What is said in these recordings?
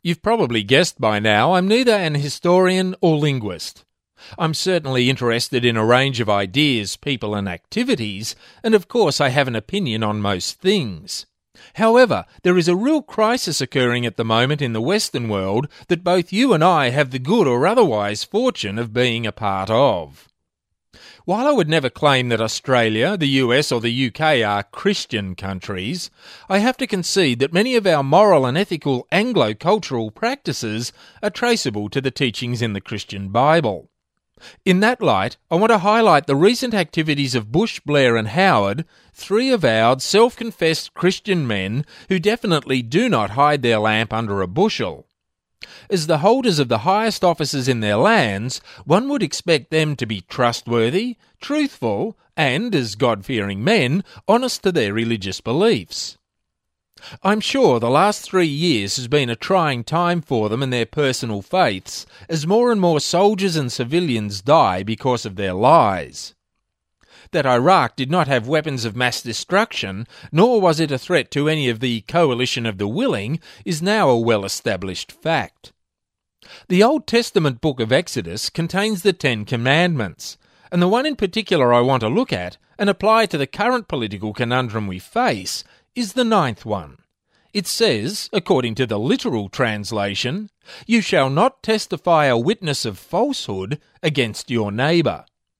You've probably guessed by now I'm neither an historian or linguist. I'm certainly interested in a range of ideas, people and activities, and of course I have an opinion on most things. However, there is a real crisis occurring at the moment in the Western world that both you and I have the good or otherwise fortune of being a part of. While I would never claim that Australia, the US or the UK are Christian countries, I have to concede that many of our moral and ethical Anglo-cultural practices are traceable to the teachings in the Christian Bible. In that light, I want to highlight the recent activities of Bush, Blair and Howard, three avowed, self-confessed Christian men who definitely do not hide their lamp under a bushel. As the holders of the highest offices in their lands, one would expect them to be trustworthy, truthful and, as God-fearing men, honest to their religious beliefs. I'm sure the last 3 years has been a trying time for them and their personal faiths, as more and more soldiers and civilians die because of their lies. That Iraq did not have weapons of mass destruction, nor was it a threat to any of the coalition of the willing, is now a well-established fact. The Old Testament book of Exodus contains the 10 Commandments, and the one in particular I want to look at and apply to the current political conundrum we face is the 9th one. It says, according to the literal translation, "You shall not testify a witness of falsehood against your neighbour."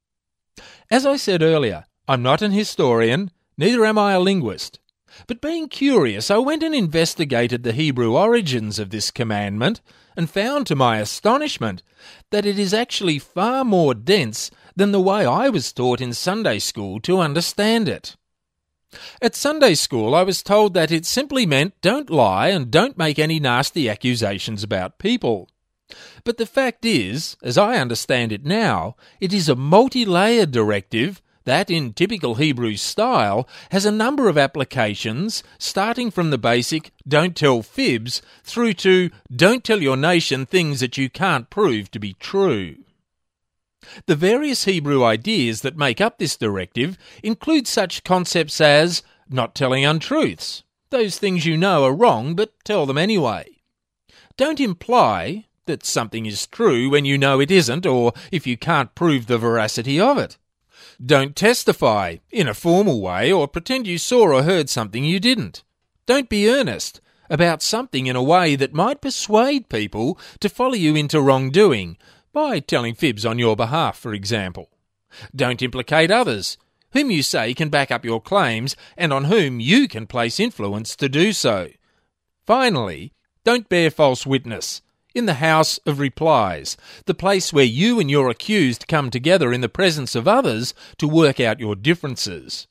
As I said earlier, I'm not an historian, neither am I a linguist. But being curious, I went and investigated the Hebrew origins of this commandment and found to my astonishment that it is actually far more dense than the way I was taught in Sunday school to understand it. At Sunday school, I was told that it simply meant don't lie and don't make any nasty accusations about people. But the fact is, as I understand it now, it is a multi-layered directive that, in typical Hebrew style, has a number of applications, starting from the basic don't tell fibs through to don't tell your nation things that you can't prove to be true. The various Hebrew ideas that make up this directive include such concepts as not telling untruths, those things you know are wrong but tell them anyway. Don't imply that something is true when you know it isn't or if you can't prove the veracity of it. Don't testify in a formal way or pretend you saw or heard something you didn't. Don't be earnest about something in a way that might persuade people to follow you into wrongdoing, by telling fibs on your behalf, for example. Don't implicate others, whom you say can back up your claims and on whom you can place influence to do so. Finally, don't bear false witness in the house of replies, the place where you and your accused come together in the presence of others to work out your differences.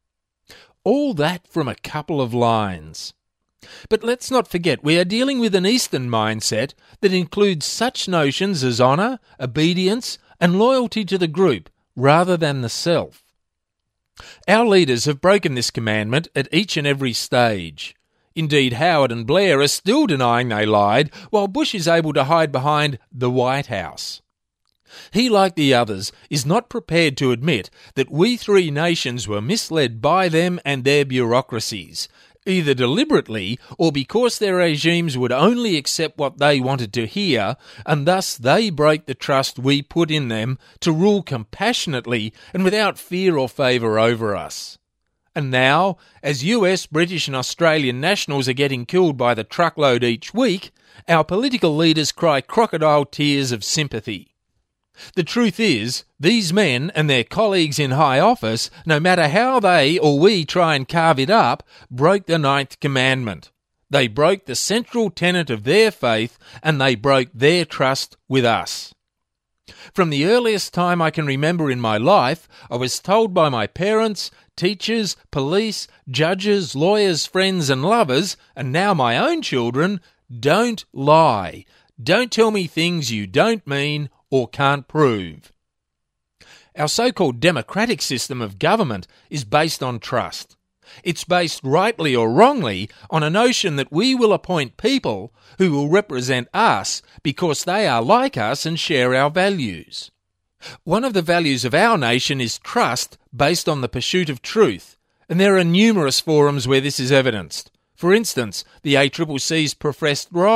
All that from a couple of lines. But let's not forget we are dealing with an Eastern mindset that includes such notions as honour, obedience and loyalty to the group rather than the self. Our leaders have broken this commandment at each and every stage. Indeed, Howard and Blair are still denying they lied, while Bush is able to hide behind the White House. He, like the others, is not prepared to admit that we three nations were misled by them and their bureaucracies, either deliberately or because their regimes would only accept what they wanted to hear, and thus they break the trust we put in them to rule compassionately and without fear or favour over us. And now, as US, British and Australian nationals are getting killed by the truckload each week, our political leaders cry crocodile tears of sympathy. The truth is, these men and their colleagues in high office, no matter how they or we try and carve it up, broke the 9th commandment. They broke the central tenet of their faith and they broke their trust with us. From the earliest time I can remember in my life, I was told by my parents, teachers, police, judges, lawyers, friends and lovers, and now my own children, don't lie. Don't tell me things you don't mean or can't prove. Our so-called democratic system of government is based on trust. It's based rightly or wrongly on a notion that we will appoint people who will represent us because they are like us and share our values. One of the values of our nation is trust based on the pursuit of truth, and there are numerous forums where this is evidenced. For instance, the ACCC's professed role,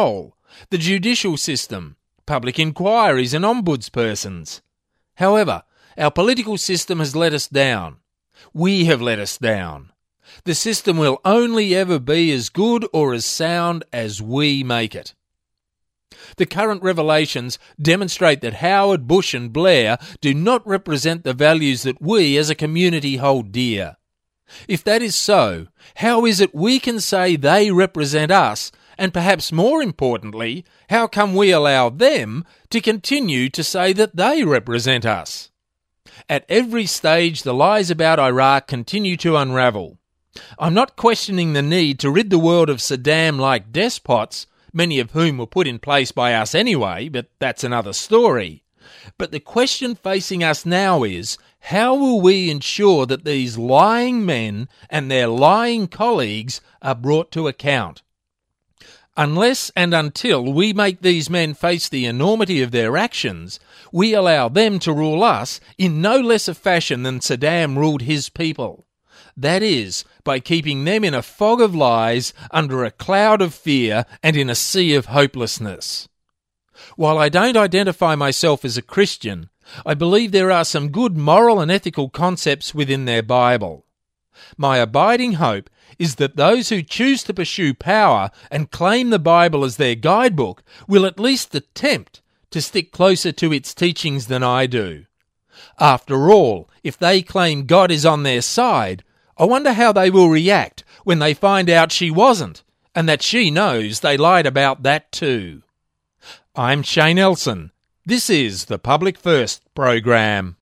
the judicial system, public inquiries and ombudspersons. However, our political system has let us down. We have let us down. The system will only ever be as good or as sound as we make it. The current revelations demonstrate that Howard, Bush and Blair do not represent the values that we as a community hold dear. If that is so, how is it we can say they represent us, and perhaps more importantly, how come we allow them to continue to say that they represent us? At every stage, the lies about Iraq continue to unravel. I'm not questioning the need to rid the world of Saddam-like despots, many of whom were put in place by us anyway, but that's another story. But the question facing us now is, how will we ensure that these lying men and their lying colleagues are brought to account? Unless and until we make these men face the enormity of their actions, we allow them to rule us in no less a fashion than Saddam ruled his people. That is, by keeping them in a fog of lies, under a cloud of fear, and in a sea of hopelessness. While I don't identify myself as a Christian, I believe there are some good moral and ethical concepts within their Bible. My abiding hope is that those who choose to pursue power and claim the Bible as their guidebook will at least attempt to stick closer to its teachings than I do. After all, if they claim God is on their side, I wonder how they will react when they find out she wasn't, and that she knows they lied about that too. I'm Shane Elson. This is the Public First program.